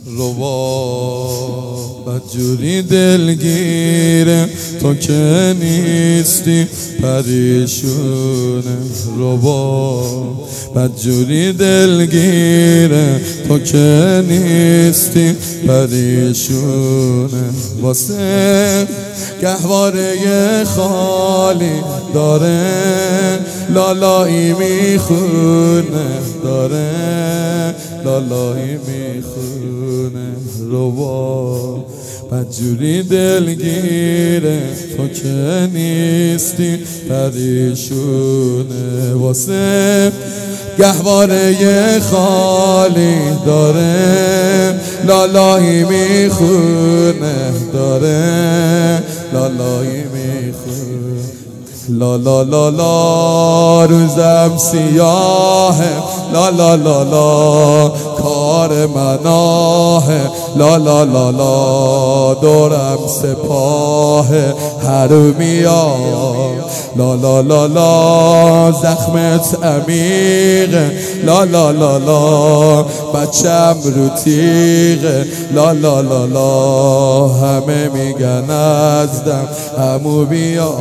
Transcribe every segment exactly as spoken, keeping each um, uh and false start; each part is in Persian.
ربا بدجوری دلگیره تو که نیستی پریشونه. ربا بدجوری دلگیره تو که نیستی پریشونه. واسه گهواره خالی داره لالایی میخونه، داره لالایی میخونه. ربا بدجوری دلگیره تو که نیستی پریشونه. واسه گهواره خالی داره لالایی میخونه، داره لالایی میخونه. لا لا لا لا روزم سیاهه، لا لا لا لا کار مناهه، لا لا لا لا دورم سپاهه حرومیا، لا لا لا لا زخمت عمیقه، لا لا لا لا بچم رو تیغه، لا لا لا لا همه میگن ازدم عمو بیا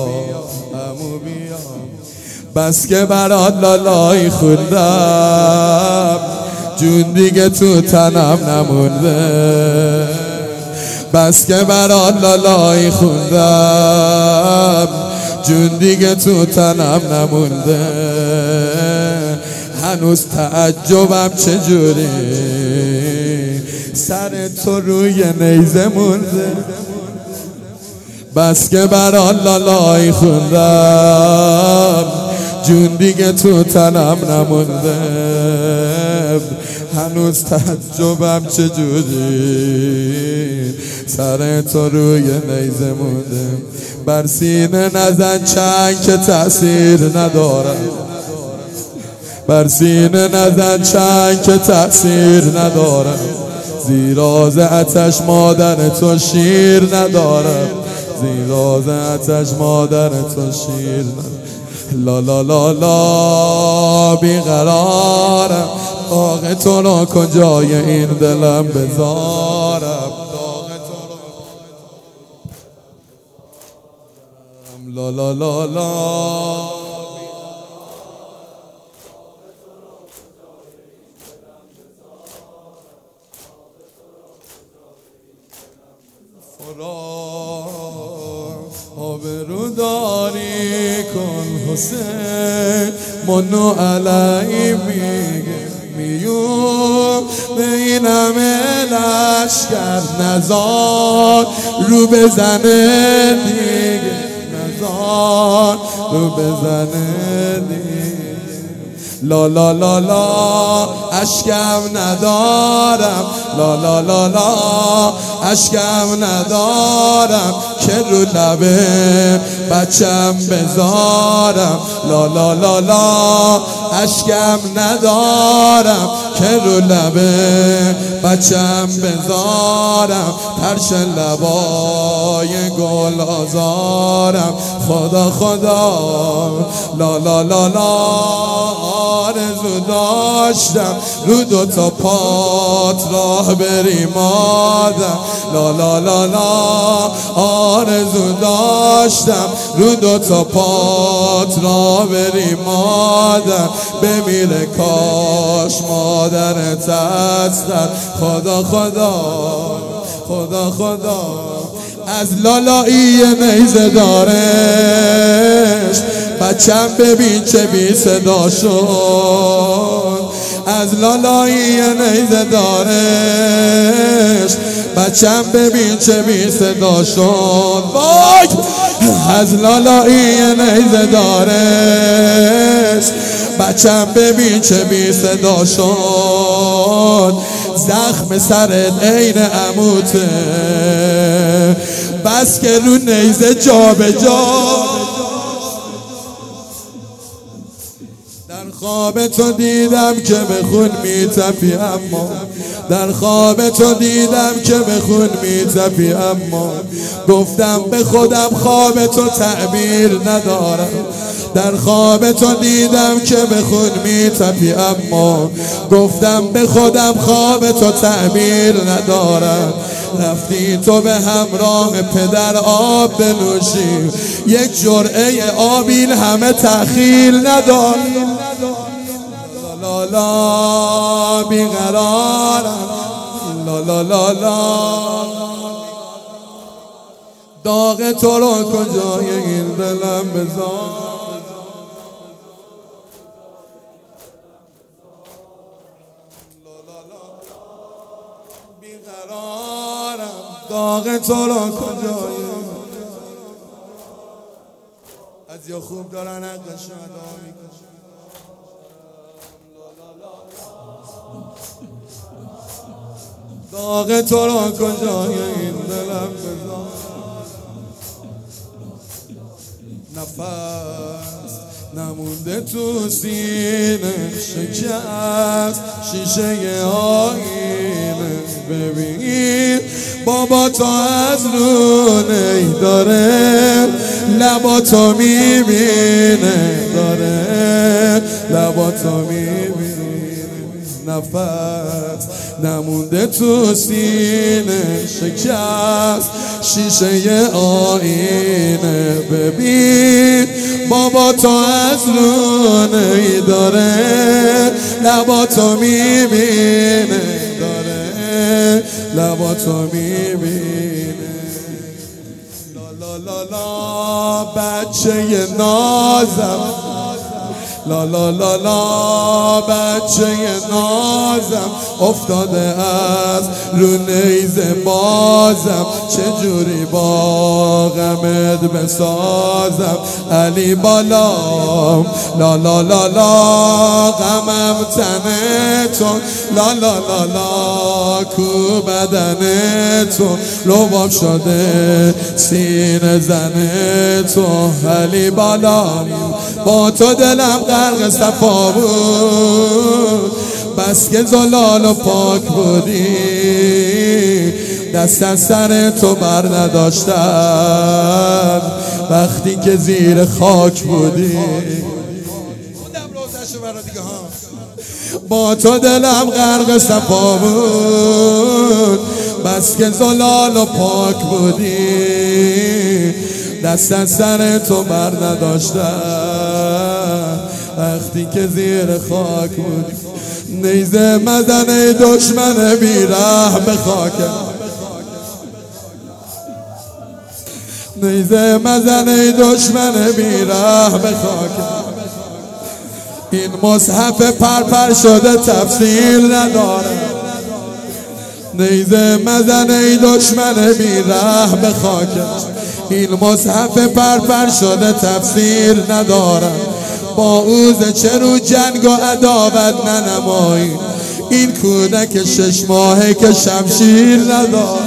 بس که برات لالایی خوندم جون دیگه تو تنم نمونده. بس که برات لالایی خوندم جون دیگه تو تنم نمونده. هنوز تعجبم چجوری سر تو روی نیزه مونده. بس که برات لالایی خوندم جون دیگه تو تنم نمونده. هنوز تعجبم چجوری سر تو روی نیزه مونده. بر سینه نزن چنگ که تأثیر ندارم، بر سینه نزن چنگ که تأثیر ندارم. زیرا ز آتش مادر تو شیر ندارم، زیرا ز آتش مادر تو شیر ندارم. لا لا لا لا بیقرارم، داغ تو را کجای این دلم بذارم. لا لا لا لا آبرو داری کن حسین منو علی میگه میون به این همه لشکر نزار رو بزنه دیگه، نزار رو بزنه دیگه. لا لا لا لا اشکم ندارم، لا لا لا لا اشکم ندارم که رو لبه بچم بذارم. لا لا لا لا اشکم ندارم که رو لبه بچم بذارم. پرش لبای گل آزارم خدا خدا. لا لا لا لا آرزو داشتم رو دو تا پات راه بری مادم. لا لا لا لا آرزو داشتم رو دو تا پات راه بری مادم. بمیره کاش مادرت هستن خدا خدا خدا خدا. از لالایی نیزه دارش بچم ببین چه بی صدا شد. از لالایی نیزه دارش بچم ببین چه بی صدا شد. وای از لالایی نیزه دارش بچم ببین چه بی صدا شد. زخم سرت عین عموته بس که رو نیزه جا به جا. در خواب تو دیدم که به خون میتپی، اما در خواب تو دیدم که به خون میتپی، اما گفتم به خودم خواب تو تعبیر ندارم. در خواب تو دیدم که به خون میتپی، اما گفتم به خودم خواب تو تعبیر ندارم. رفتی تو به همراه پدر آب بنوشی، یک جرعه آب این همه تأخیر ندار. لا لا بیقرارم، لا لا لا لا داغ تو رو کجای این دلم بذار. بیقرارم داغ تو رو کجای از یا خوب دارن حقش ادا میکشن. داغ تو رو کجای این دلم بذار. نفس نمونده تو سینه، شکست شیشه آینه. ببین بابا تو از رونه داره، لبا تو میبینه، داره لبا تو میبینه. نفس نمونده تو سینه، شکست شیشه آینه. ببین بابا تو از رونه داره، لبا تو میبینه، داره لبا تو میبینه. لا لا لا لا بچه نازم، لا لا لا لا بچه نازم افتاده از رو نیزه بازم. چجوری با غمت بسازم علی بالام. لا لا لا لا غمم تنه تو، لا لا لا لا کو بدنه تو. لباب شده سینه زنه تو علی بالام. با تو دلم غرق صفا بود، بس که زلال و پاک بودی. دست از سر تو بر نداشتم وقتی که زیر خاک بودی. با تو دلم غرق صفا بود، بس که زلال و پاک بودی. دست از سر تو بر نداشتم وقتی که زیر خاک بودی. نیزه مزن ای دشمن بیره به خاکم، نیزه مزن ای دشمن بیره به خاکم. این مصحف پرپر شده تفسیر نداره. نیزه مزن ای دشمن بیره به خاکم. این مصحف پرپر شده تفسیر ندارم. با اوز چه رو جنگ و عداوت ننمایی. این کودک شش ماهه که شمشیر ندارد.